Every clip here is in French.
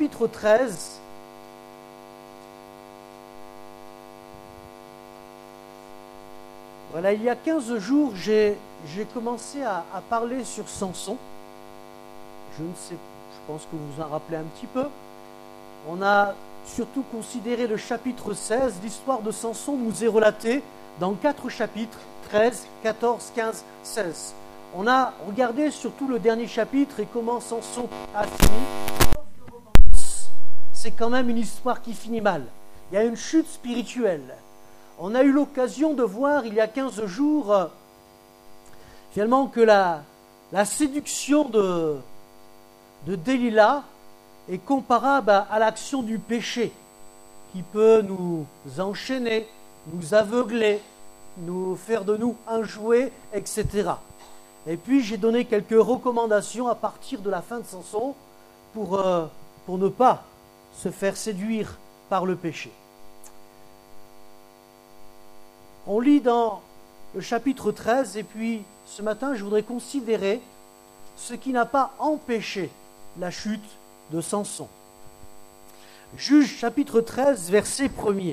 chapitre 13. Voilà, il y a 15 jours, j'ai commencé à parler sur Samson. Je pense que vous vous en rappelez un petit peu. On a surtout considéré le chapitre 16. L'histoire de Samson nous est relatée dans 4 chapitres, 13, 14, 15, 16. On a regardé surtout le dernier chapitre et comment Samson a fini. C'est quand même une histoire qui finit mal. Il y a une chute spirituelle. On a eu l'occasion de voir il y a 15 jours finalement que la séduction de Delilah est comparable à l'action du péché qui peut nous enchaîner, nous aveugler, nous faire de nous un jouet, etc. Et puis j'ai donné quelques recommandations à partir de la fin de Samson pour ne pas se faire séduire par le péché. On lit dans le chapitre 13 et puis ce matin je voudrais considérer ce qui n'a pas empêché la chute de Samson. Juge chapitre 13 verset 1er.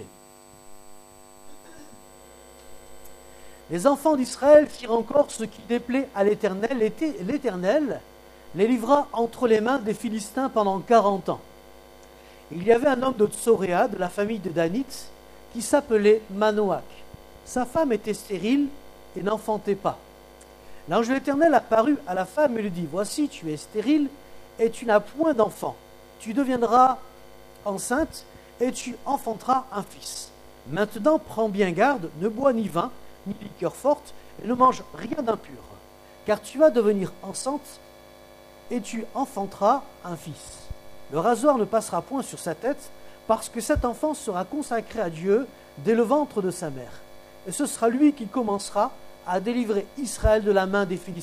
Les enfants d'Israël firent encore ce qui déplaît à l'Éternel. L'Éternel les livra entre les mains des Philistins pendant 40 ans. Il y avait un homme de Tsoréa, de la famille de Danite, qui s'appelait Manoach. Sa femme était stérile et n'enfantait pas. L'ange de l'Éternel apparut à la femme et lui dit : « Voici, tu es stérile et tu n'as point d'enfant. Tu deviendras enceinte et tu enfanteras un fils. Maintenant, prends bien garde, ne bois ni vin, ni liqueur forte, et ne mange rien d'impur. Car tu vas devenir enceinte et tu enfanteras un fils. Le rasoir ne passera point sur sa tête, parce que cet enfant sera consacré à Dieu dès le ventre de sa mère. Et ce sera lui qui commencera à délivrer Israël de la main des Philistins. »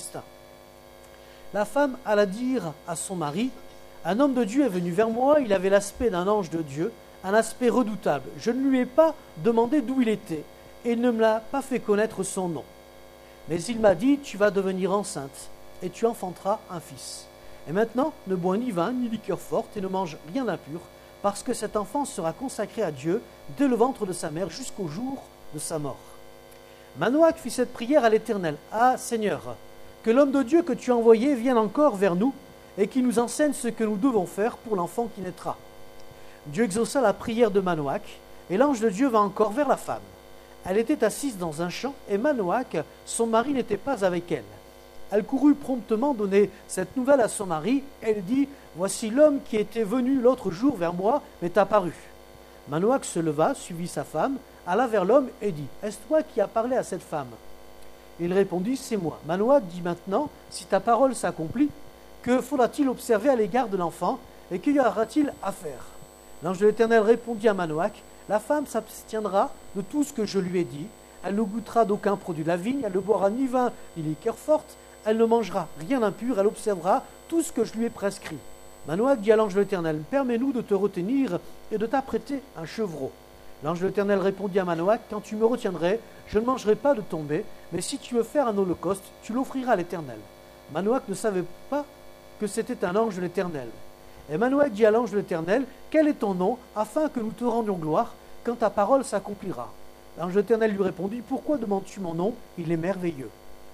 La femme alla dire à son mari : « Un homme de Dieu est venu vers moi, il avait l'aspect d'un ange de Dieu, un aspect redoutable. Je ne lui ai pas demandé d'où il était, et il ne me l'a pas fait connaître son nom. Mais il m'a dit : tu vas devenir enceinte, et tu enfanteras un fils. Et maintenant, ne bois ni vin, ni liqueur forte, et ne mange rien d'impur, parce que cet enfant sera consacré à Dieu dès le ventre de sa mère jusqu'au jour de sa mort. » Manoach fit cette prière à l'Éternel : « Ah, Seigneur, que l'homme de Dieu que tu as envoyé vienne encore vers nous et qu'il nous enseigne ce que nous devons faire pour l'enfant qui naîtra. » Dieu exauça la prière de Manoach, et l'ange de Dieu va encore vers la femme. Elle était assise dans un champ, et Manoach, son mari, n'était pas avec elle. Elle courut promptement donner cette nouvelle à son mari. Elle dit : « Voici l'homme qui était venu l'autre jour vers moi m'est apparu. » Manoach se leva, suivit sa femme, alla vers l'homme et dit : « Est-ce toi qui as parlé à cette femme ?» Il répondit : « C'est moi. » Manoach dit : « Maintenant, si ta parole s'accomplit, que faudra-t-il observer à l'égard de l'enfant, et qu'y aura-t-il à faire ?» L'ange de l'Éternel répondit à Manoach : « La femme s'abstiendra de tout ce que je lui ai dit. Elle ne goûtera d'aucun produit de la vigne, elle ne boira ni vin ni liqueur forte, elle ne mangera rien d'impur, elle observera tout ce que je lui ai prescrit. » Manoach dit à l'ange de l'Éternel : « Permets-nous de te retenir et de t'apprêter un chevreau. » L'ange de l'Éternel répondit à Manoach : « Quand tu me retiendrais, je ne mangerai pas de ton mets, mais si tu veux faire un holocauste, tu l'offriras à l'Éternel. » Manoach ne savait pas que c'était un ange de l'Éternel. Et Manoach dit à l'ange de l'Éternel : « Quel est ton nom, afin que nous te rendions gloire, quand ta parole s'accomplira ?» L'ange de l'Éternel lui répondit : « Pourquoi demandes-tu mon nom ? Il est merveilleux. »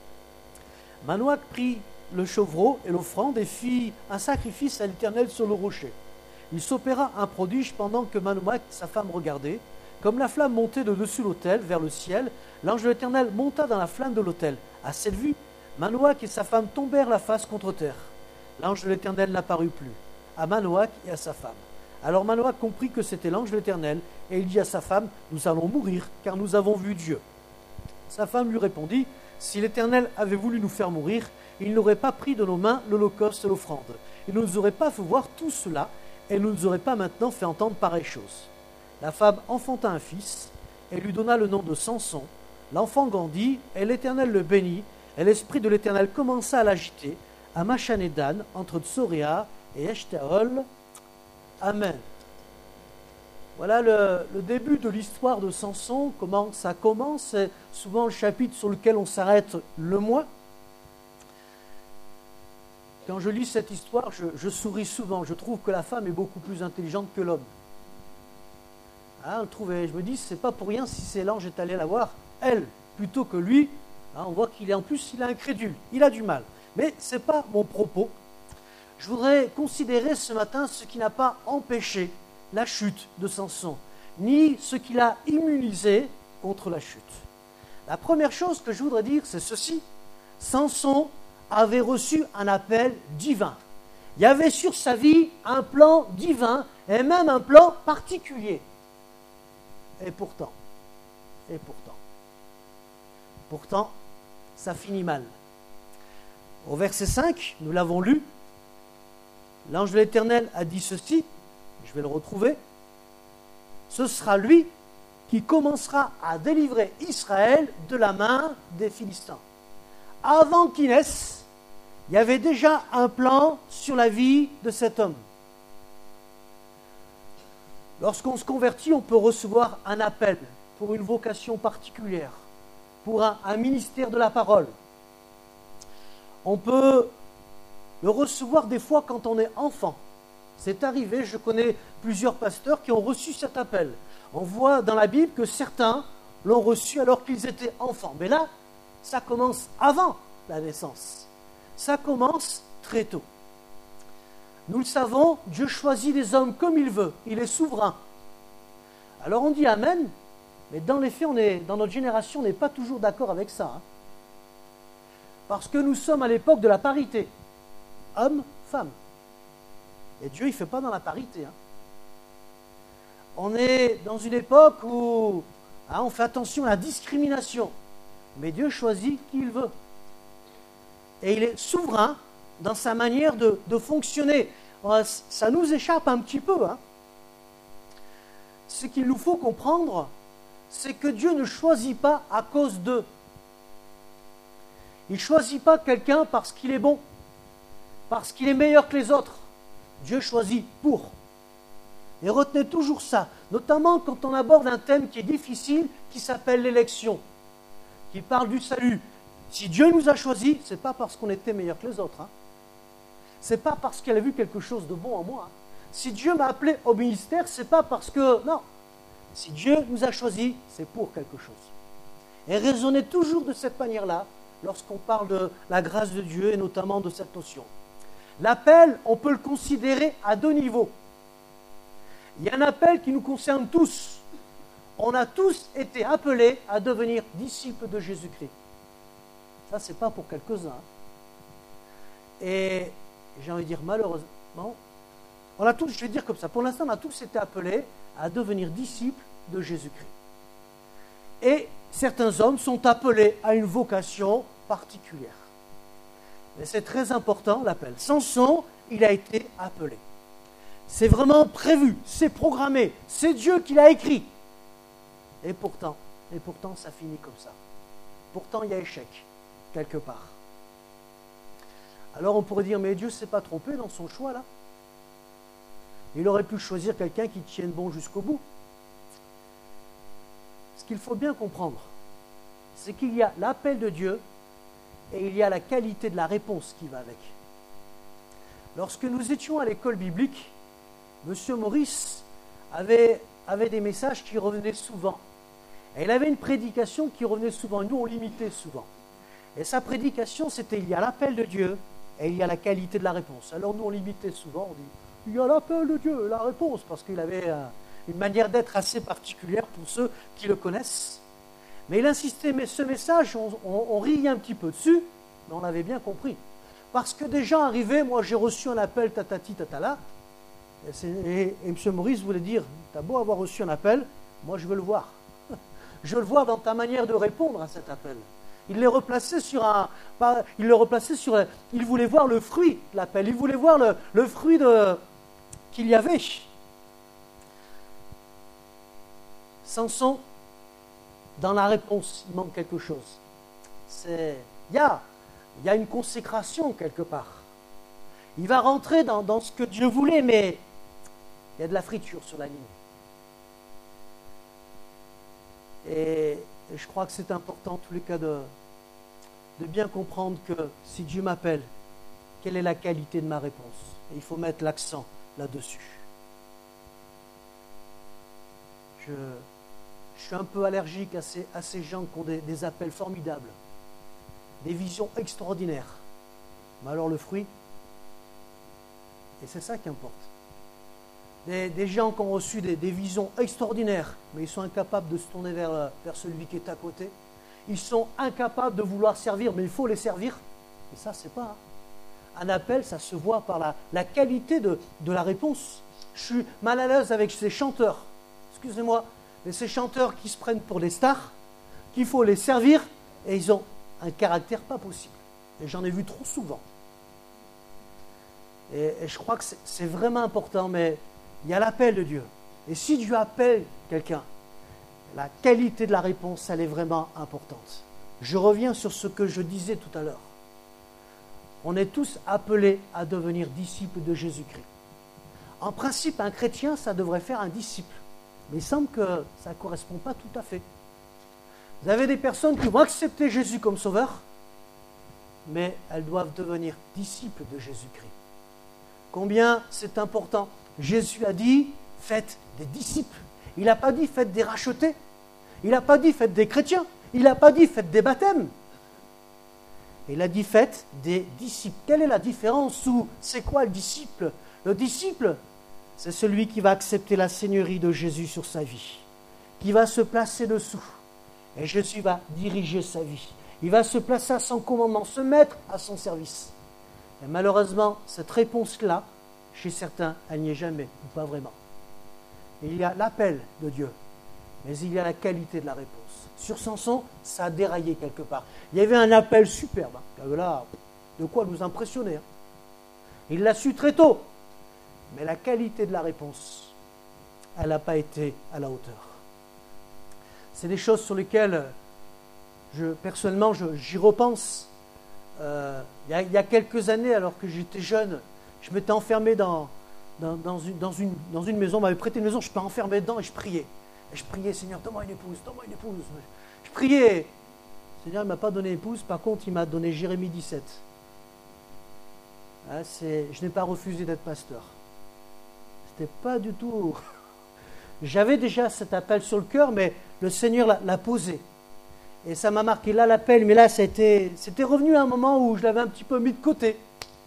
Manoach prit le chevreau et l'offrande et fit un sacrifice à l'Éternel sur le rocher. Il s'opéra un prodige pendant que Manoach, sa femme, regardait. Comme la flamme montait de dessus l'autel vers le ciel, l'ange de l'Éternel monta dans la flamme de l'autel. À cette vue, Manoach et sa femme tombèrent la face contre terre. L'ange de l'Éternel n'apparut plus à Manoach et à sa femme. Alors Manoach comprit que c'était l'ange de l'Éternel, et il dit à sa femme : « Nous allons mourir, car nous avons vu Dieu. » Sa femme lui répondit : « Si l'Éternel avait voulu nous faire mourir, il n'aurait pas pris de nos mains l'holocauste et l'offrande. Il ne nous aurait pas fait voir tout cela, et ne nous aurait pas maintenant fait entendre pareille chose. » La femme enfanta un fils, et lui donna le nom de Samson. L'enfant grandit, et l'Éternel le bénit, et l'esprit de l'Éternel commença à l'agiter, à Machanédan, entre Tsoréa et Eshtaol. Amen. Voilà le début de l'histoire de Samson, comment ça commence. C'est souvent le chapitre sur lequel on s'arrête le moins. quand je lis cette histoire, je souris souvent. Je trouve que la femme est beaucoup plus intelligente que l'homme. Hein, je me dis, c'est pas pour rien si c'est l'ange est allé la voir, elle, plutôt que lui. Hein, on voit qu'il est en plus, il est incrédule, il a du mal. Mais ce n'est pas mon propos. Je voudrais considérer ce matin ce qui n'a pas empêché la chute de Samson, ni ce qui l'a immunisé contre la chute. La première chose que je voudrais dire, c'est ceci. Samson avait reçu un appel divin. Il y avait sur sa vie un plan divin et même un plan particulier. Et pourtant, ça finit mal. Au verset 5, nous l'avons lu, l'ange de l'Éternel a dit ceci, je vais le retrouver, ce sera lui qui commencera à délivrer Israël de la main des Philistins. Avant qu'il naisse, il y avait déjà un plan sur la vie de cet homme. Lorsqu'on se convertit, on peut recevoir un appel pour une vocation particulière, pour un ministère de la parole. On peut le recevoir des fois quand on est enfant. C'est arrivé, je connais plusieurs pasteurs qui ont reçu cet appel. On voit dans la Bible que certains l'ont reçu alors qu'ils étaient enfants. Mais là, ça commence avant la naissance. Ça commence très tôt. Nous le savons, Dieu choisit les hommes comme il veut. Il est souverain. Alors on dit Amen, mais dans les faits, dans notre génération, on n'est pas toujours d'accord avec ça. Hein. Parce que nous sommes à l'époque de la parité. Homme, femme. Et Dieu, il ne fait pas dans la parité. Hein. On est dans une époque où on fait attention à la discrimination. Mais Dieu choisit qui il veut. Et il est souverain dans sa manière de fonctionner. Ça nous échappe un petit peu. Hein. Ce qu'il nous faut comprendre, c'est que Dieu ne choisit pas à cause d'eux. Il ne choisit pas quelqu'un parce qu'il est bon, parce qu'il est meilleur que les autres. Dieu choisit pour. Et retenez toujours ça, notamment quand on aborde un thème qui est difficile, qui s'appelle l'élection, qui parle du salut. Si Dieu nous a choisis, ce n'est pas parce qu'on était meilleur que les autres. Hein. Ce n'est pas parce qu'il a vu quelque chose de bon en moi. Hein. Si Dieu m'a appelé au ministère, ce n'est pas parce que... Non. Si Dieu nous a choisis, c'est pour quelque chose. Et raisonnez toujours de cette manière-là lorsqu'on parle de la grâce de Dieu et notamment de cette notion. L'appel, on peut le considérer à deux niveaux. Il y a un appel qui nous concerne tous. On a tous été appelés à devenir disciples de Jésus-Christ. Ça, ce n'est pas pour quelques-uns. Et j'ai envie de dire, malheureusement, on a tous, je vais dire comme ça, pour l'instant, on a tous été appelés à devenir disciples de Jésus-Christ. Et certains hommes sont appelés à une vocation particulière. Mais c'est très important, l'appel. Samson, il a été appelé. C'est vraiment prévu, c'est programmé, c'est Dieu qui l'a écrit. Et pourtant, ça finit comme ça. Pourtant, il y a échec, quelque part. Alors on pourrait dire, mais Dieu ne s'est pas trompé dans son choix, là. Il aurait pu choisir quelqu'un qui tienne bon jusqu'au bout. Ce qu'il faut bien comprendre, c'est qu'il y a l'appel de Dieu et il y a la qualité de la réponse qui va avec. Lorsque nous étions à l'école biblique, M. Maurice avait des messages qui revenaient souvent. Et il avait une prédication qui revenait souvent. Nous, on l'imitait souvent. Et sa prédication, c'était il y a l'appel de Dieu et il y a la qualité de la réponse. Alors nous, on l'imitait souvent. On dit il y a l'appel de Dieu et la réponse, parce qu'il avait une manière d'être assez particulière pour ceux qui le connaissent. Mais il insistait, mais ce message, on riait un petit peu dessus, mais on l'avait bien compris. Parce que des gens arrivaient, moi j'ai reçu un appel tatati tatala, et M. Maurice voulait dire, t'as beau avoir reçu un appel, moi je veux le voir. Je veux le voir dans ta manière de répondre à cet appel. Il les replaçait il voulait voir le fruit de l'appel, il voulait voir le fruit qu'il y avait. Samson, dans la réponse, il manque quelque chose. Il y a une consécration quelque part. Il va rentrer dans ce que Dieu voulait, mais il y a de la friture sur la ligne. Et je crois que c'est important, en tous les cas, de bien comprendre que si Dieu m'appelle, quelle est la qualité de ma réponse? Et il faut mettre l'accent là-dessus. Je suis un peu allergique à ces gens qui ont des appels formidables, des visions extraordinaires. Mais alors le fruit, et c'est ça qui importe. Des gens qui ont reçu des visions extraordinaires, mais ils sont incapables de se tourner vers celui qui est à côté. Ils sont incapables de vouloir servir, mais il faut les servir. Et ça, c'est pas un appel, ça se voit par la qualité de la réponse. Je suis mal à l'aise avec ces chanteurs, excusez-moi, mais ces chanteurs qui se prennent pour des stars, qu'il faut les servir, et ils ont un caractère pas possible. Et j'en ai vu trop souvent. Et je crois que c'est vraiment important, mais il y a l'appel de Dieu. Et si Dieu appelle quelqu'un, la qualité de la réponse, elle est vraiment importante. Je reviens sur ce que je disais tout à l'heure. On est tous appelés à devenir disciples de Jésus-Christ. En principe, un chrétien, ça devrait faire un disciple. Mais il semble que ça ne correspond pas tout à fait. Vous avez des personnes qui vont accepter Jésus comme sauveur, mais elles doivent devenir disciples de Jésus-Christ. Combien c'est important. Jésus a dit, faites des disciples. Il n'a pas dit, faites des rachetés. Il n'a pas dit, faites des chrétiens. Il n'a pas dit, faites des baptêmes. Il a dit, faites des disciples. Quelle est la différence ou c'est quoi le disciple? Le disciple, c'est celui qui va accepter la seigneurie de Jésus sur sa vie, qui va se placer dessous. Et Jésus va diriger sa vie. Il va se placer à son commandement, se mettre à son service. Et malheureusement, cette réponse-là, chez certains, elle n'y est jamais, ou pas vraiment. Et il y a l'appel de Dieu, mais il y a la qualité de la réponse. Sur Samson, ça a déraillé quelque part. Il y avait un appel superbe. Il y avait là, de quoi nous impressionner. Il l'a su très tôt. Mais la qualité de la réponse, elle n'a pas été à la hauteur. C'est des choses sur lesquelles, personnellement, j'y repense. Il y a quelques années, alors que j'étais jeune, je m'étais enfermé dans une maison, on m'avait prêté une maison, je m'étais enfermé dedans et je priais. Et je priais, Seigneur, donne-moi une épouse, donne-moi une épouse. Je priais. Le Seigneur ne m'a pas donné épouse, par contre, il m'a donné Jérémie 17. Je n'ai pas refusé d'être pasteur. C'était pas du tout... J'avais déjà cet appel sur le cœur, mais le Seigneur l'a posé. Et ça m'a marqué là l'appel, mais là c'était revenu à un moment où je l'avais un petit peu mis de côté.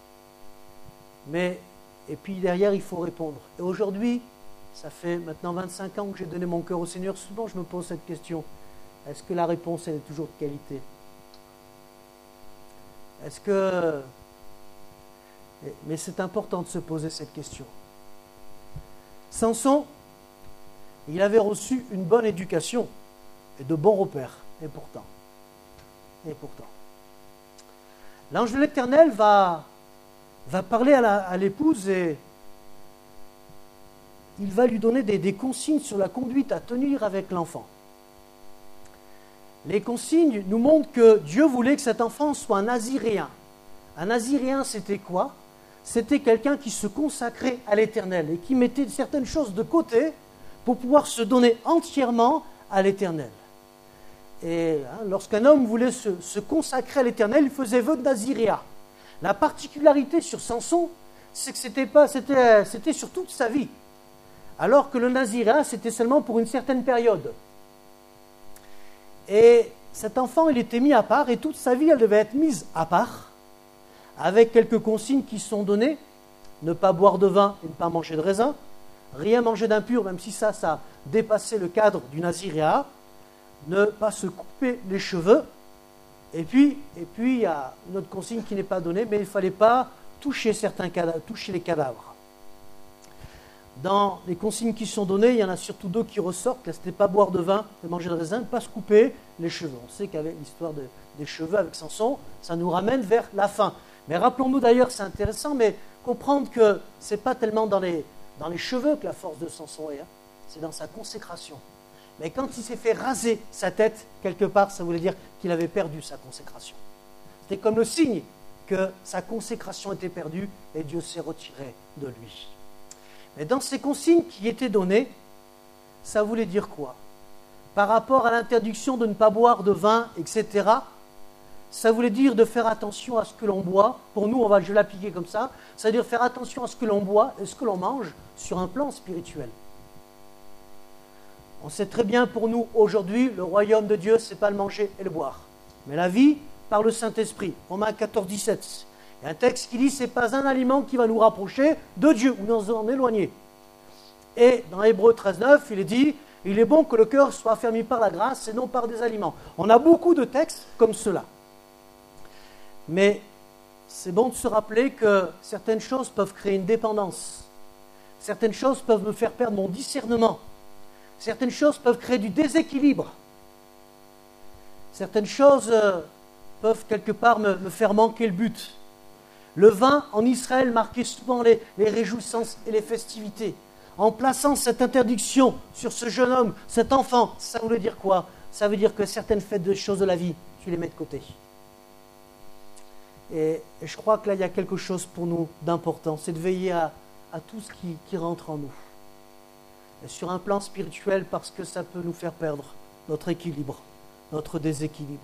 Et puis derrière, il faut répondre. Et aujourd'hui, ça fait maintenant 25 ans que j'ai donné mon cœur au Seigneur. Souvent, je me pose cette question. Est-ce que la réponse, elle est toujours de qualité? Est-ce que... Mais c'est important de se poser cette question. Samson, il avait reçu une bonne éducation et de bons repères. Et pourtant, l'ange de l'Éternel va parler à l'épouse et il va lui donner des consignes sur la conduite à tenir avec l'enfant. Les consignes nous montrent que Dieu voulait que cet enfant soit un naziréen. Un naziréen, c'était quoi? C'était quelqu'un qui se consacrait à l'Éternel et qui mettait certaines choses de côté pour pouvoir se donner entièrement à l'Éternel. Et lorsqu'un homme voulait se consacrer à l'Éternel, il faisait vœu de naziréat. La particularité sur Samson, c'est que c'était sur toute sa vie. Alors que le naziréat, c'était seulement pour une certaine période. Et cet enfant, il était mis à part, et toute sa vie, elle devait être mise à part, avec quelques consignes qui sont données. Ne pas boire de vin et ne pas manger de raisin. Rien manger d'impur, même si ça dépassait le cadre du naziréat. Ne pas se couper les cheveux. Et puis, il y a une autre consigne qui n'est pas donnée, mais il ne fallait pas toucher les cadavres. Dans les consignes qui sont données, il y en a surtout deux qui ressortent. Là, c'était pas boire de vin, ne manger de raisin, ne pas se couper les cheveux. On sait qu'avec l'histoire des cheveux avec Samson, ça nous ramène vers la fin. Mais rappelons-nous d'ailleurs, c'est intéressant, mais comprendre que ce n'est pas tellement dans les cheveux que la force de Samson est, c'est dans sa consécration. Mais quand il s'est fait raser sa tête, quelque part, ça voulait dire qu'il avait perdu sa consécration. C'était comme le signe que sa consécration était perdue et Dieu s'est retiré de lui. Mais dans ces consignes qui étaient données, ça voulait dire quoi? Par rapport à l'interdiction de ne pas boire de vin, etc., ça voulait dire de faire attention à ce que l'on boit. Pour nous, je vais l'appliquer comme ça. Ça veut dire faire attention à ce que l'on boit et ce que l'on mange sur un plan spirituel. On sait très bien pour nous, aujourd'hui, le royaume de Dieu, ce n'est pas le manger et le boire. Mais la vie par le Saint-Esprit. Romains 14, 17. Il y a un texte qui dit, ce n'est pas un aliment qui va nous rapprocher de Dieu ou nous en éloigner. Et dans Hébreux 13, 9, il est dit, il est bon que le cœur soit affermi par la grâce et non par des aliments. On a beaucoup de textes comme cela. Mais c'est bon de se rappeler que certaines choses peuvent créer une dépendance. Certaines choses peuvent me faire perdre mon discernement. Certaines choses peuvent créer du déséquilibre. Certaines choses peuvent quelque part me faire manquer le but. Le vin en Israël marquait souvent les réjouissances et les festivités. En plaçant cette interdiction sur ce jeune homme, cet enfant, ça voulait dire quoi? Ça veut dire que certaines fêtes de choses de la vie, tu les mets de côté. Et je crois que là, il y a quelque chose pour nous d'important, c'est de veiller à tout ce qui rentre en nous. Et sur un plan spirituel, parce que ça peut nous faire perdre notre équilibre, notre déséquilibre.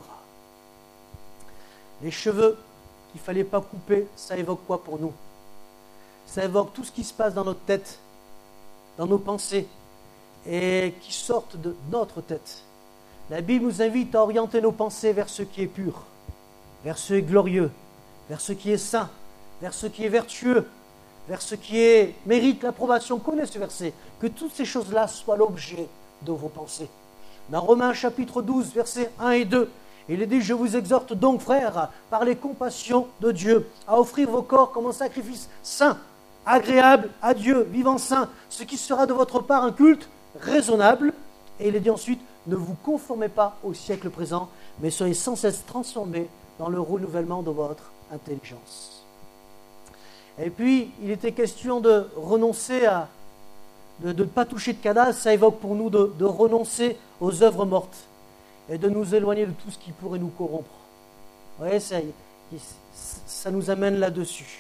Les cheveux qu'il ne fallait pas couper, ça évoque quoi pour nous? Ça évoque tout ce qui se passe dans notre tête, dans nos pensées, et qui sortent de notre tête. La Bible nous invite à orienter nos pensées vers ce qui est pur, vers ce qui est glorieux, vers ce qui est saint, vers ce qui est vertueux, vers ce qui mérite l'approbation. Connaissez ce verset. Que toutes ces choses-là soient l'objet de vos pensées. Dans Romains chapitre 12, versets 1 et 2, il est dit, je vous exhorte donc, frères, par les compassions de Dieu, à offrir vos corps comme un sacrifice saint, agréable à Dieu, vivant saint, ce qui sera de votre part un culte raisonnable. Et il est dit ensuite, ne vous conformez pas au siècle présent, mais soyez sans cesse transformés dans le renouvellement de votre intelligence. Et puis, il était question de renoncer de ne pas toucher de cadavre. Ça évoque pour nous de renoncer aux œuvres mortes et de nous éloigner de tout ce qui pourrait nous corrompre. Vous voyez, ça nous amène là-dessus.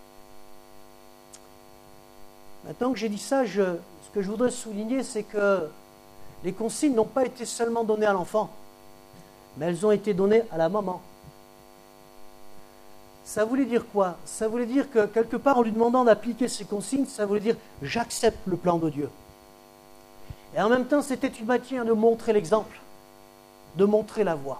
Maintenant que j'ai dit ça, ce que je voudrais souligner, c'est que les consignes n'ont pas été seulement données à l'enfant, mais elles ont été données à la maman. Ça voulait dire quoi? Ça voulait dire que quelque part, en lui demandant d'appliquer ces consignes, ça voulait dire « j'accepte le plan de Dieu ». Et en même temps, c'était une manière de montrer l'exemple, de montrer la voie.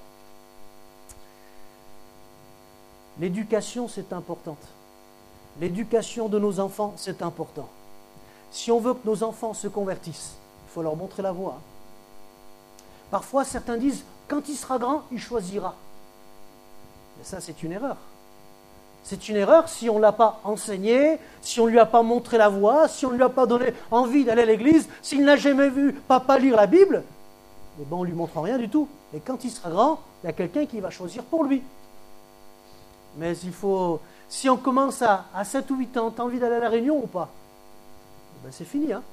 L'éducation, c'est important. L'éducation de nos enfants, c'est important. Si on veut que nos enfants se convertissent, il faut leur montrer la voie. Parfois, certains disent « quand il sera grand, il choisira ». Mais ça, c'est une erreur. C'est une erreur si on ne l'a pas enseigné, si on ne lui a pas montré la voie, si on ne lui a pas donné envie d'aller à l'église, s'il n'a jamais vu papa lire la Bible, eh ben on ne lui montre rien du tout. Et quand il sera grand, il y a quelqu'un qui va choisir pour lui. Mais si on commence à 7 ou 8 ans, tu as envie d'aller à la réunion ou pas? Ben c'est fini. Hein.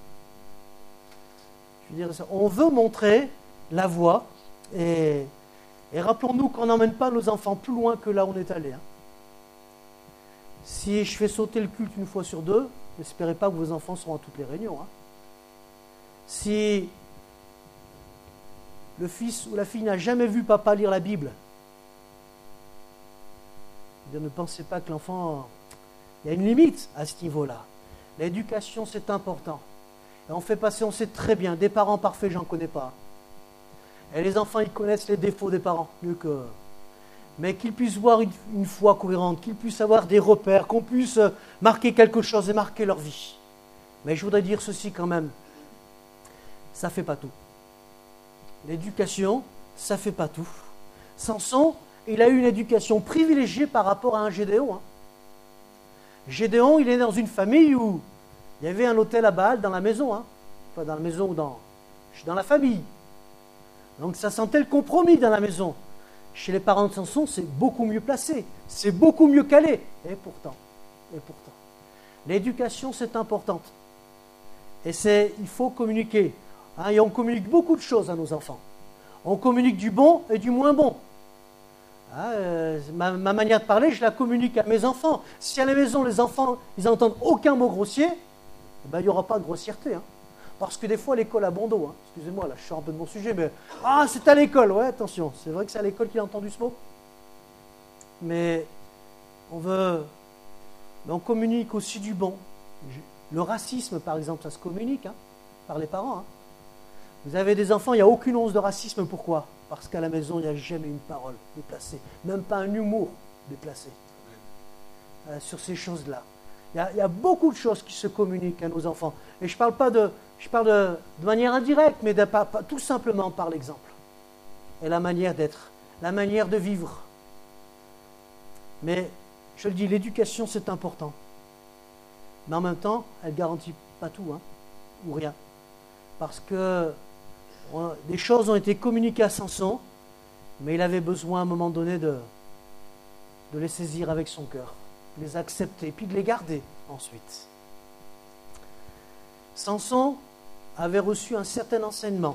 Je veux dire, on veut montrer la voie et rappelons-nous qu'on n'emmène pas nos enfants plus loin que là où on est allé. Hein. Si je fais sauter le culte une fois sur 2, n'espérez pas que vos enfants seront à toutes les réunions. Hein. Si le fils ou la fille n'a jamais vu papa lire la Bible, ne pensez pas que l'enfant... Il y a une limite à ce niveau-là. L'éducation, c'est important. Et on fait passer, on sait très bien, des parents parfaits, j'en connais pas. Et les enfants, ils connaissent les défauts des parents, mieux que... Mais qu'ils puissent voir une foi cohérente, qu'ils puissent avoir des repères, qu'on puisse marquer quelque chose et marquer leur vie. Mais je voudrais dire ceci quand même, ça ne fait pas tout. L'éducation, ça ne fait pas tout. Samson, il a eu une éducation privilégiée par rapport à un Gédéon. Hein. Gédéon, il est dans une famille où il y avait un autel à Baal dans la maison. Hein. Enfin, dans la maison ou dans la famille. Donc ça sentait le compromis dans la maison. Chez les parents de Samson, c'est beaucoup mieux placé, c'est beaucoup mieux calé. Et pourtant, l'éducation, c'est importante. Et il faut communiquer. Hein, et on communique beaucoup de choses à nos enfants. On communique du bon et du moins bon. Hein, ma manière de parler, je la communique à mes enfants. Si à la maison, les enfants, ils n'entendent aucun mot grossier, ben, il n'y aura pas de grossièreté. Hein. Parce que des fois, l'école a bon dos. Hein. Excusez-moi, là, je sors un peu de mon sujet, mais... Ah, c'est à l'école, ouais, attention. C'est vrai que c'est à l'école qu'il a entendu ce mot. mais on communique aussi du bon. Le racisme, par exemple, ça se communique par les parents. Vous avez des enfants, il n'y a aucune once de racisme. Pourquoi? Parce qu'à la maison, il n'y a jamais une parole déplacée, même pas un humour déplacé sur ces choses-là. Il y a beaucoup de choses qui se communiquent à nos enfants. Et je parle de manière indirecte, mais tout simplement par l'exemple. Et la manière d'être, la manière de vivre. Mais, je le dis, l'éducation, c'est important. Mais en même temps, elle ne garantit pas tout, ou rien. Parce que des choses ont été communiquées à Samson, mais il avait besoin à un moment donné de les saisir avec son cœur, de les accepter, puis de les garder ensuite. Samson avait reçu un certain enseignement.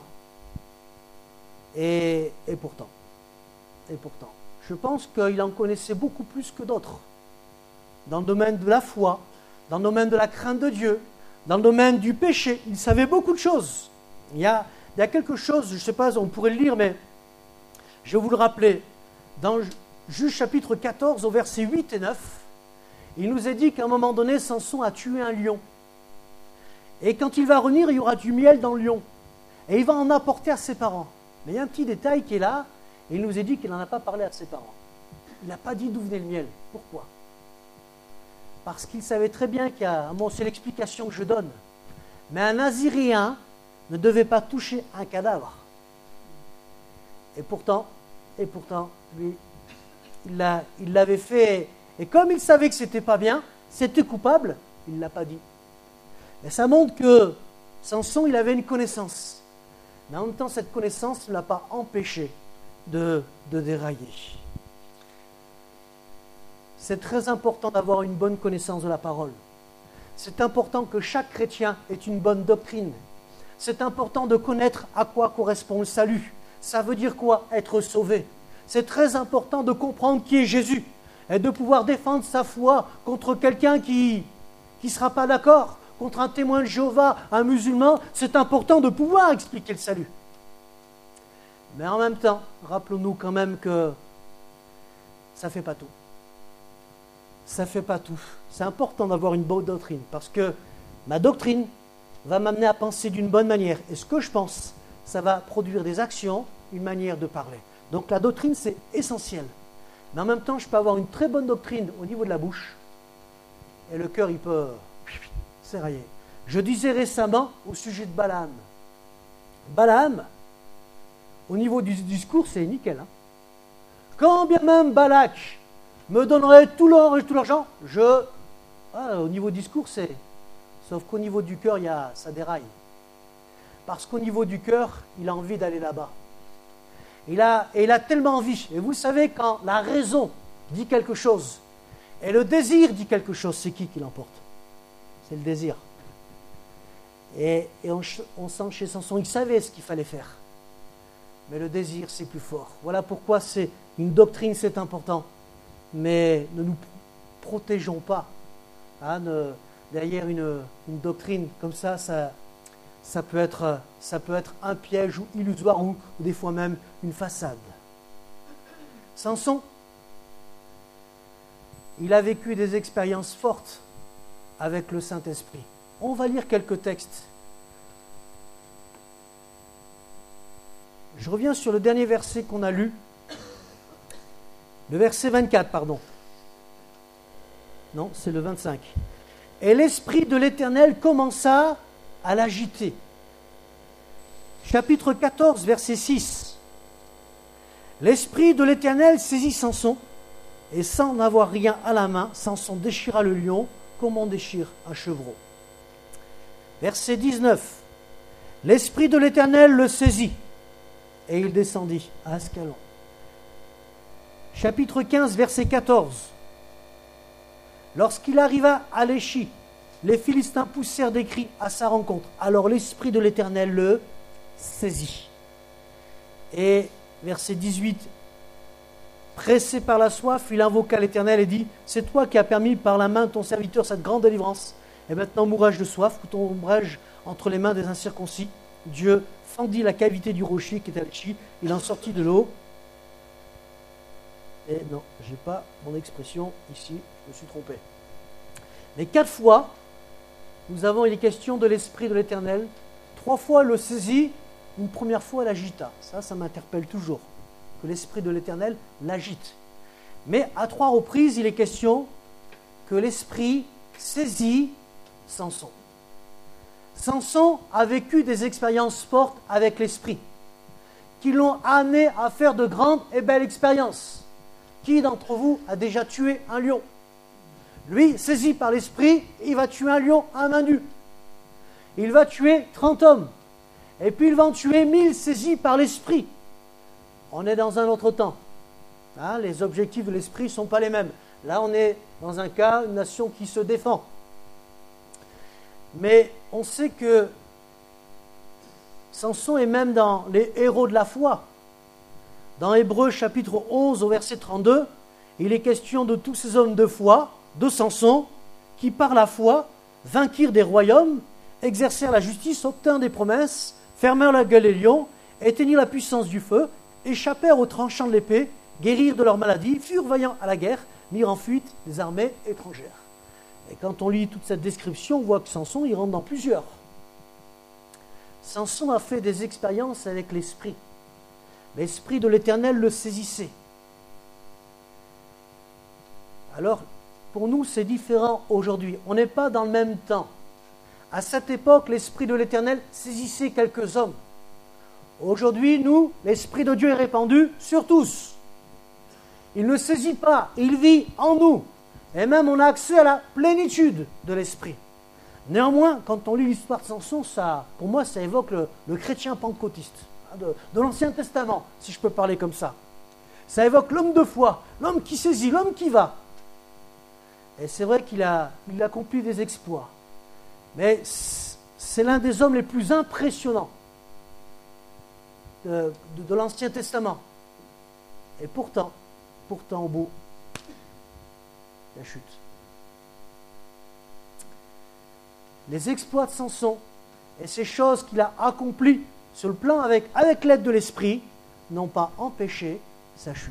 Et pourtant, je pense qu'il en connaissait beaucoup plus que d'autres. Dans le domaine de la foi, dans le domaine de la crainte de Dieu, dans le domaine du péché, il savait beaucoup de choses. Il y a quelque chose, je ne sais pas, on pourrait le lire, mais je vais vous le rappeler. Dans Juge chapitre 14, au verset 8 et 9, il nous est dit qu'à un moment donné, Samson a tué un lion. Et quand il va revenir, il y aura du miel dans le lion. Et il va en apporter à ses parents. Mais il y a un petit détail qui est là, et il nous est dit qu'il n'en a pas parlé à ses parents. Il n'a pas dit d'où venait le miel. Pourquoi? Parce qu'il savait très bien qu'il y a... Bon, c'est l'explication que je donne. Mais un Naziréen ne devait pas toucher un cadavre. Et pourtant, lui, il l'avait fait. Et comme il savait que c'était pas bien, c'était coupable, il ne l'a pas dit. Et ça montre que Samson, il avait une connaissance. Mais en même temps, cette connaissance ne l'a pas empêché de dérailler. C'est très important d'avoir une bonne connaissance de la parole. C'est important que chaque chrétien ait une bonne doctrine. C'est important de connaître à quoi correspond le salut. Ça veut dire quoi? Être sauvé. C'est très important de comprendre qui est Jésus et de pouvoir défendre sa foi contre quelqu'un qui ne sera pas d'accord, contre un témoin de Jéhovah, un musulman. C'est important de pouvoir expliquer le salut. Mais en même temps, rappelons-nous quand même que ça ne fait pas tout. Ça ne fait pas tout. C'est important d'avoir une bonne doctrine parce que ma doctrine va m'amener à penser d'une bonne manière. Et ce que je pense, ça va produire des actions, une manière de parler. Donc la doctrine, c'est essentiel. Mais en même temps, je peux avoir une très bonne doctrine au niveau de la bouche et le cœur, il peut s'érailler. Je disais récemment au sujet de Balaam. Balaam, au niveau du discours, c'est nickel. Quand bien même Balak me donnerait tout l'or et tout l'argent, au niveau du discours, c'est... Sauf qu'au niveau du cœur, ça déraille. Parce qu'au niveau du cœur, il a envie d'aller là-bas. Il a tellement envie. Et vous savez, quand la raison dit quelque chose et le désir dit quelque chose, c'est qui l'emporte? C'est le désir. Et on sent chez Samson, il savait ce qu'il fallait faire. Mais le désir, c'est plus fort. Voilà pourquoi c'est une doctrine, c'est important. Mais ne nous protégeons pas. Derrière une doctrine comme ça peut être un piège ou illusoire ou des fois même une façade. Samson, il a vécu des expériences fortes avec le Saint-Esprit. On va lire quelques textes. Je reviens sur le dernier verset qu'on a lu. Le verset 24, pardon. Non, c'est le 25. Et l'Esprit de l'Éternel commença à l'agiter. Chapitre 14, verset 6. L'Esprit de l'Éternel saisit Samson, et sans avoir rien à la main, Samson déchira le lion comme on déchire un chevreau. Verset 19. L'Esprit de l'Éternel le saisit, et il descendit à Ascalon. Chapitre 15, verset 14. Lorsqu'il arriva à Léchi, les Philistins poussèrent des cris à sa rencontre. Alors l'Esprit de l'Éternel le saisit. Et verset 18, pressé par la soif, il invoqua l'Éternel et dit, c'est toi qui as permis par la main de ton serviteur cette grande délivrance. Et maintenant mourrai-je de soif ou tomberai-je entre les mains des incirconcis? Dieu fendit la cavité du rocher qui était à Léchi, il en sortit de l'eau Et non, je n'ai pas mon expression ici, je me suis trompé. Mais 4 fois, nous avons les questions de l'Esprit de l'Éternel. 3 fois, il le saisit. Une première fois, il l'agita. Ça m'interpelle toujours, que l'Esprit de l'Éternel l'agite. Mais à 3 reprises, il est question que l'Esprit saisit Samson. Samson a vécu des expériences fortes avec l'Esprit, qui l'ont amené à faire de grandes et belles expériences. Qui d'entre vous a déjà tué un lion? Lui, saisi par l'Esprit, il va tuer un lion à main nue. Il va tuer 30 hommes. Et puis il va en tuer 1000 saisis par l'Esprit. On est dans un autre temps. Hein, les objectifs de l'Esprit ne sont pas les mêmes. Là, on est dans un cas, une nation qui se défend. Mais on sait que Samson est même dans les héros de la foi. Dans Hébreux chapitre 11 au verset 32, il est question de tous ces hommes de foi, de Samson, qui par la foi vainquirent des royaumes, exercèrent la justice, obtinrent des promesses, fermèrent la gueule des lions, éteignirent la puissance du feu, échappèrent aux tranchants de l'épée, guérirent de leurs maladies, furent vaillants à la guerre, mirent en fuite des armées étrangères. Et quand on lit toute cette description, on voit que Samson, il rentre dans plusieurs. Samson a fait des expériences avec l'Esprit. L'Esprit de l'Éternel le saisissait. Alors, pour nous, c'est différent aujourd'hui. On n'est pas dans le même temps. À cette époque, l'Esprit de l'Éternel saisissait quelques hommes. Aujourd'hui, nous, l'Esprit de Dieu est répandu sur tous. Il ne saisit pas, il vit en nous. Et même, on a accès à la plénitude de l'Esprit. Néanmoins, quand on lit l'histoire de Samson, pour moi, ça évoque le chrétien pentecôtiste de l'Ancien Testament, si je peux parler comme ça. Ça évoque l'homme de foi, l'homme qui saisit, l'homme qui va. Et c'est vrai qu'il a accompli des exploits. Mais c'est l'un des hommes les plus impressionnants de l'Ancien Testament. Et pourtant, au bout, la chute. Les exploits de Samson et ces choses qu'il a accomplies sur le plan avec l'aide de l'Esprit n'ont pas empêché sa chute.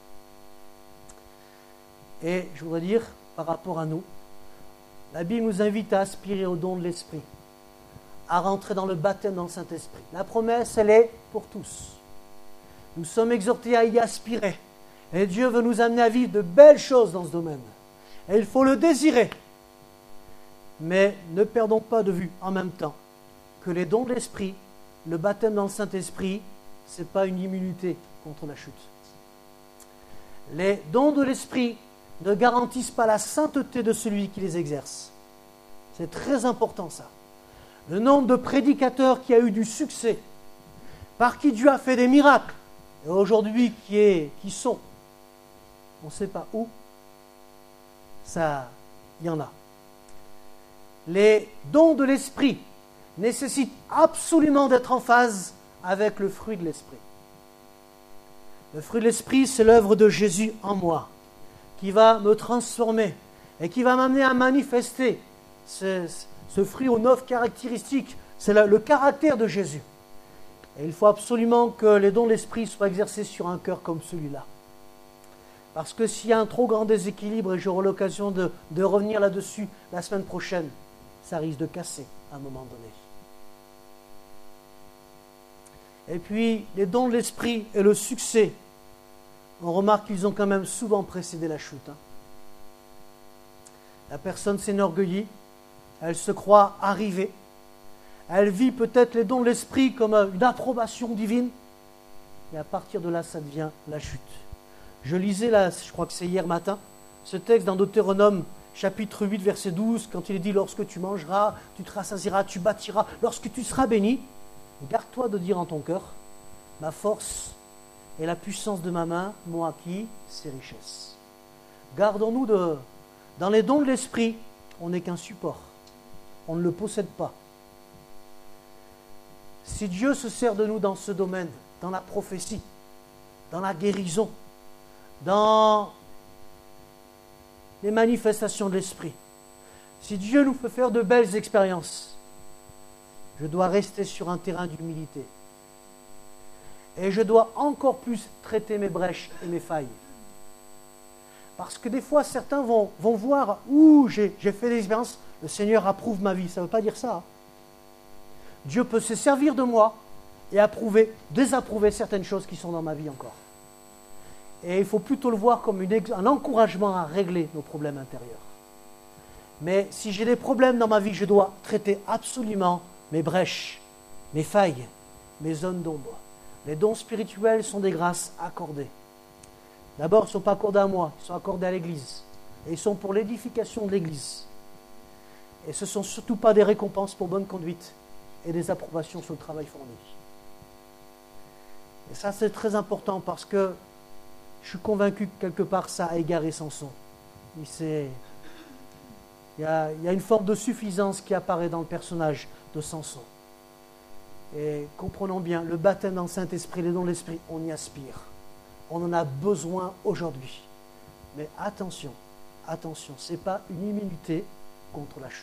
Et je voudrais dire, par rapport à nous, la Bible nous invite à aspirer au don de l'Esprit, à rentrer dans le baptême dans le Saint-Esprit. La promesse, elle est pour tous. Nous sommes exhortés à y aspirer. Et Dieu veut nous amener à vivre de belles choses dans ce domaine. Et il faut le désirer. Mais ne perdons pas de vue en même temps que les dons de l'Esprit, le baptême dans le Saint-Esprit, ce n'est pas une immunité contre la chute. Les dons de l'Esprit ne garantissent pas la sainteté de celui qui les exerce. C'est très important ça. Le nombre de prédicateurs qui a eu du succès, par qui Dieu a fait des miracles, et aujourd'hui qui sont, on ne sait pas où, ça, il y en a. Les dons de l'Esprit nécessitent absolument d'être en phase avec le fruit de l'Esprit. Le fruit de l'Esprit, c'est l'œuvre de Jésus en moi, qui va me transformer et qui va m'amener à manifester ce fruit aux 9 caractéristiques. C'est le caractère de Jésus. Et il faut absolument que les dons de l'Esprit soient exercés sur un cœur comme celui-là. Parce que s'il y a un trop grand déséquilibre, et j'aurai l'occasion de revenir là-dessus la semaine prochaine, ça risque de casser à un moment donné. Et puis, les dons de l'Esprit et le succès, on remarque qu'ils ont quand même souvent précédé la chute. La personne s'enorgueillit, elle se croit arrivée, elle vit peut-être les dons de l'Esprit comme une approbation divine, et à partir de là, ça devient la chute. Je lisais là, je crois que c'est hier matin, ce texte dans Deutéronome, chapitre 8, verset 12, quand il est dit « Lorsque tu mangeras, tu te rassasieras, tu bâtiras, lorsque tu seras béni, garde-toi de dire en ton cœur, ma force et la puissance de ma main m'ont acquis ces richesses. » Gardons-nous dans les dons de l'Esprit, on n'est qu'un support. On ne le possède pas. Si Dieu se sert de nous dans ce domaine, dans la prophétie, dans la guérison, dans les manifestations de l'Esprit, si Dieu nous fait faire de belles expériences, je dois rester sur un terrain d'humilité. Et je dois encore plus traiter mes brèches et mes failles. Parce que des fois, certains vont voir, ouh, j'ai fait des expériences, le Seigneur approuve ma vie. Ça ne veut pas dire ça. Hein. Dieu peut se servir de moi et approuver, désapprouver certaines choses qui sont dans ma vie encore. Et il faut plutôt le voir comme un encouragement à régler nos problèmes intérieurs. Mais si j'ai des problèmes dans ma vie, je dois traiter absolument mes brèches, mes failles, mes zones d'ombre. Les dons spirituels sont des grâces accordées. D'abord, ils ne sont pas accordés à moi, ils sont accordés à l'Église. Et ils sont pour l'édification de l'Église. Et ce ne sont surtout pas des récompenses pour bonne conduite et des approbations sur le travail fourni. Et ça, c'est très important parce que je suis convaincu que quelque part, ça a égaré Samson. Il y a une forme de suffisance qui apparaît dans le personnage de Samson. Et comprenons bien, le baptême dans le Saint-Esprit, les dons de l'Esprit, on y aspire. On en a besoin aujourd'hui. Mais attention, ce n'est pas une immunité contre la chute.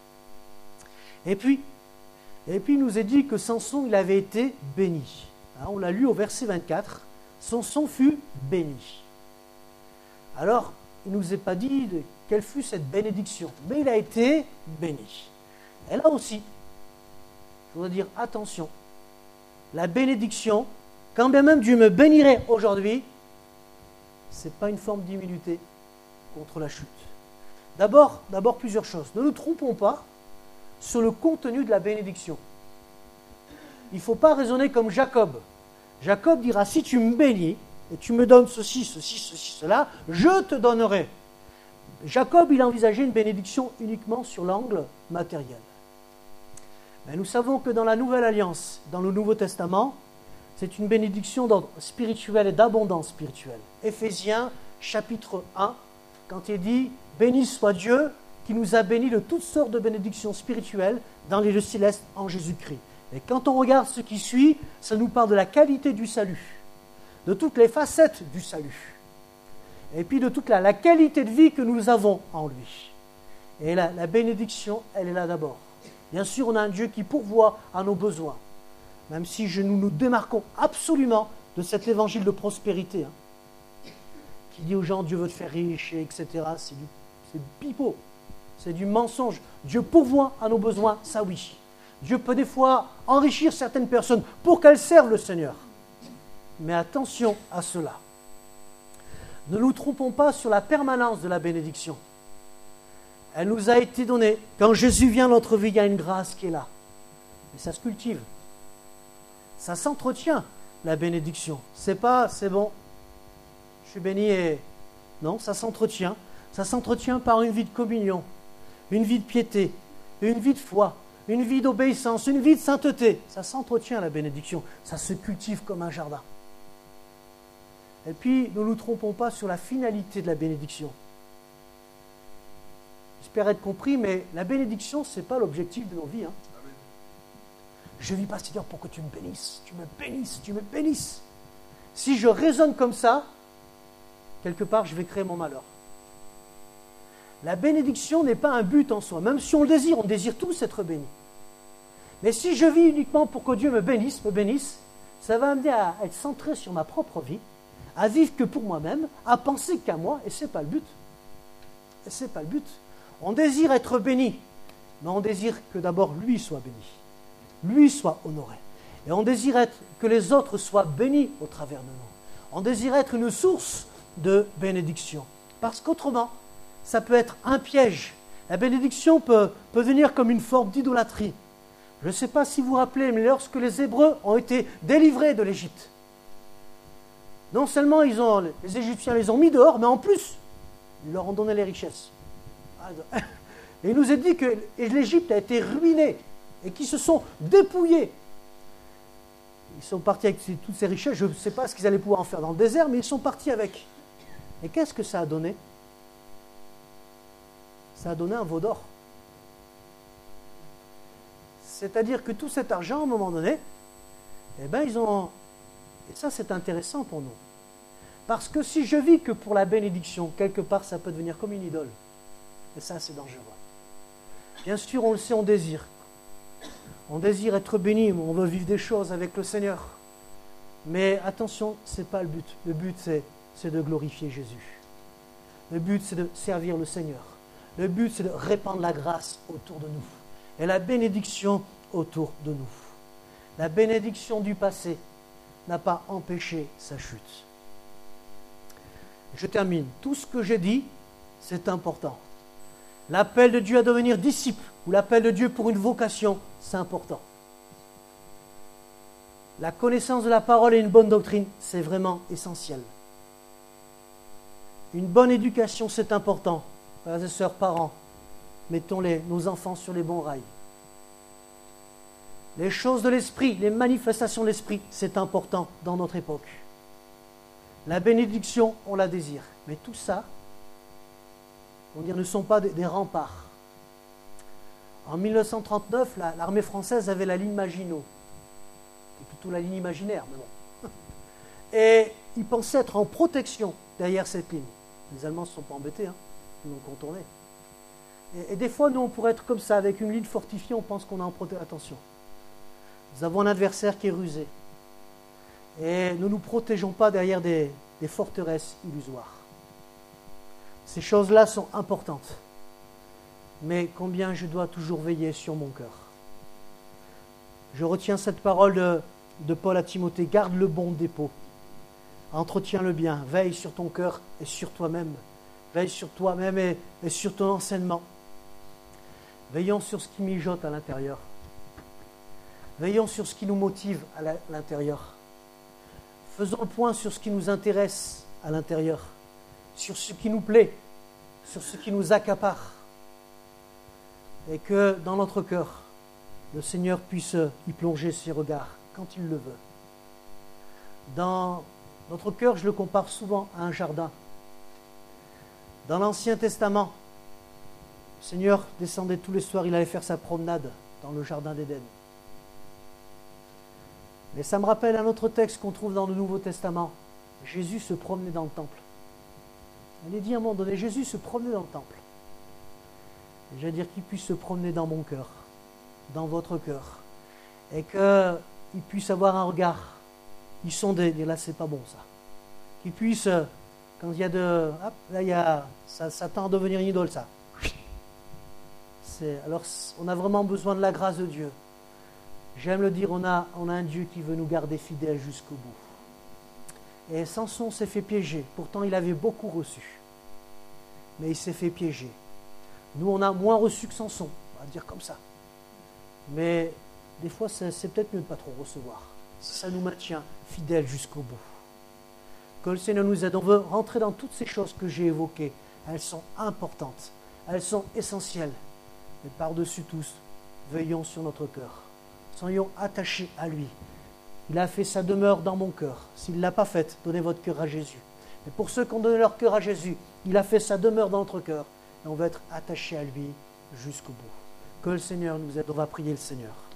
Et puis, il nous est dit que Samson, il avait été béni. Hein, on l'a lu au verset 24. Samson fut béni. Alors, il ne nous est pas dit quelle fut cette bénédiction, mais il a été béni. Et là aussi, je voudrais dire attention. La bénédiction, quand bien même Dieu me bénirait aujourd'hui, ce n'est pas une forme d'immunité contre la chute. D'abord, plusieurs choses. Ne nous trompons pas sur le contenu de la bénédiction. Il ne faut pas raisonner comme Jacob. Jacob dira, si tu me bénis, et tu me donnes ceci, cela, je te donnerai. Jacob, il a envisagé une bénédiction uniquement sur l'angle matériel. Mais nous savons que dans la Nouvelle Alliance, dans le Nouveau Testament, c'est une bénédiction d'ordre spirituel et d'abondance spirituelle. Éphésiens, chapitre 1, quand il dit « Béni soit Dieu qui nous a bénis de toutes sortes de bénédictions spirituelles dans les lieux célestes en Jésus-Christ. » Et quand on regarde ce qui suit, ça nous parle de la qualité du salut, de toutes les facettes du salut, et puis de toute la qualité de vie que nous avons en lui. Et la bénédiction, elle est là d'abord. Bien sûr, on a un Dieu qui pourvoit à nos besoins, même si nous nous démarquons absolument de cet évangile de prospérité, hein, qui dit aux gens Dieu veut te faire riche, etc. C'est du pipeau, c'est du mensonge. Dieu pourvoit à nos besoins, ça oui. Dieu peut des fois enrichir certaines personnes pour qu'elles servent le Seigneur. Mais attention à cela. Ne nous trompons pas sur la permanence de la bénédiction. Elle nous a été donnée. Quand Jésus vient dans notre vie, il y a une grâce qui est là. Et ça se cultive. Ça s'entretient, la bénédiction. C'est pas, c'est bon, je suis béni et... Non, ça s'entretient. Ça s'entretient par une vie de communion, une vie de piété, une vie de foi, une vie d'obéissance, une vie de sainteté. Ça s'entretient, la bénédiction. Ça se cultive comme un jardin. Et puis, ne nous trompons pas sur la finalité de la bénédiction. J'espère être compris, mais la bénédiction, ce n'est pas l'objectif de nos vies. Hein. Je ne vis pas, Seigneur, pour que tu me bénisses, tu me bénisses, tu me bénisses. Si je raisonne comme ça, quelque part, je vais créer mon malheur. La bénédiction n'est pas un but en soi. Même si on désire tous être bénis. Mais si je vis uniquement pour que Dieu me bénisse, ça va m'amener à être centré sur ma propre vie, à vivre que pour moi-même, à penser qu'à moi, et ce n'est pas le but. Et ce n'est pas le but. On désire être béni, mais on désire que d'abord lui soit béni, lui soit honoré. Et on désire que les autres soient bénis au travers de nous. On désire être une source de bénédiction. Parce qu'autrement, ça peut être un piège. La bénédiction peut venir comme une forme d'idolâtrie. Je ne sais pas si vous vous rappelez, mais lorsque les Hébreux ont été délivrés de l'Égypte, non seulement les Égyptiens les ont mis dehors, mais en plus, ils leur ont donné les richesses. Et il nous est dit que l'Égypte a été ruinée et qu'ils se sont dépouillés. Ils sont partis avec toutes ces richesses. Je ne sais pas ce qu'ils allaient pouvoir en faire dans le désert, mais ils sont partis avec. Et qu'est-ce que ça a donné? Ça a donné un veau d'or. C'est-à-dire que tout cet argent, à un moment donné, eh bien, ils ont... Et ça, c'est intéressant pour nous. Parce que si je vis que pour la bénédiction, quelque part, ça peut devenir comme une idole. Et ça, c'est dangereux. Bien sûr, on le sait, on désire. On désire être béni, on veut vivre des choses avec le Seigneur. Mais attention, ce n'est pas le but. Le but, c'est de glorifier Jésus. Le but, c'est de servir le Seigneur. Le but, c'est de répandre la grâce autour de nous et la bénédiction autour de nous. La bénédiction du passé n'a pas empêché sa chute. Je termine. Tout ce que j'ai dit, c'est important. L'appel de Dieu à devenir disciple ou l'appel de Dieu pour une vocation, c'est important. La connaissance de la parole et une bonne doctrine, c'est vraiment essentiel. Une bonne éducation, c'est important. Frères et sœurs, parents, mettons nos enfants sur les bons rails. Les choses de l'esprit, les manifestations de l'esprit, c'est important dans notre époque. La bénédiction, on la désire. Mais tout ça, ne sont pas des remparts. En 1939, l'armée française avait la ligne Maginot. C'est plutôt la ligne imaginaire, mais bon. Et ils pensaient être en protection derrière cette ligne. Les Allemands ne se sont pas embêtés, ils l'ont contournée. Et des fois, nous, on pourrait être comme ça, avec une ligne fortifiée, on pense qu'on est en protection. Attention, nous avons un adversaire qui est rusé. Et ne nous protégeons pas derrière des forteresses illusoires. Ces choses-là sont importantes. Mais combien je dois toujours veiller sur mon cœur. Je retiens cette parole de Paul à Timothée. Garde le bon dépôt. Entretiens le bien. Veille sur ton cœur et sur toi-même. Veille sur toi-même et sur ton enseignement. Veillons sur ce qui mijote à l'intérieur. Veillons sur ce qui nous motive à l'intérieur. Faisons le point sur ce qui nous intéresse à l'intérieur, sur ce qui nous plaît, sur ce qui nous accapare. Et que dans notre cœur, le Seigneur puisse y plonger ses regards quand il le veut. Dans notre cœur, je le compare souvent à un jardin. Dans l'Ancien Testament, le Seigneur descendait tous les soirs, il allait faire sa promenade dans le jardin d'Éden. Mais ça me rappelle un autre texte qu'on trouve dans le Nouveau Testament. Jésus se promenait dans le temple. Il est dit à un moment donné, Jésus se promenait dans le temple. Et je veux dire qu'il puisse se promener dans mon cœur, dans votre cœur. Et qu'il puisse avoir un regard. Ils sont là, c'est pas bon ça. Qu'il puisse, quand il y a ça tend à devenir une idole ça. Alors on a vraiment besoin de la grâce de Dieu. J'aime le dire, on a un Dieu qui veut nous garder fidèles jusqu'au bout. Et Samson s'est fait piéger. Pourtant, il avait beaucoup reçu. Mais il s'est fait piéger. Nous, on a moins reçu que Samson, on va dire comme ça. Mais des fois, c'est peut-être mieux de ne pas trop recevoir. Si ça nous maintient fidèles jusqu'au bout. Que le Seigneur nous aide. On veut rentrer dans toutes ces choses que j'ai évoquées. Elles sont importantes. Elles sont essentielles. Mais par-dessus tous, veillons sur notre cœur. Soyons attachés à lui. Il a fait sa demeure dans mon cœur. S'il ne l'a pas faite, donnez votre cœur à Jésus. Mais pour ceux qui ont donné leur cœur à Jésus, il a fait sa demeure dans notre cœur. Et on va être attachés à lui jusqu'au bout. Que le Seigneur nous aide. On va prier le Seigneur.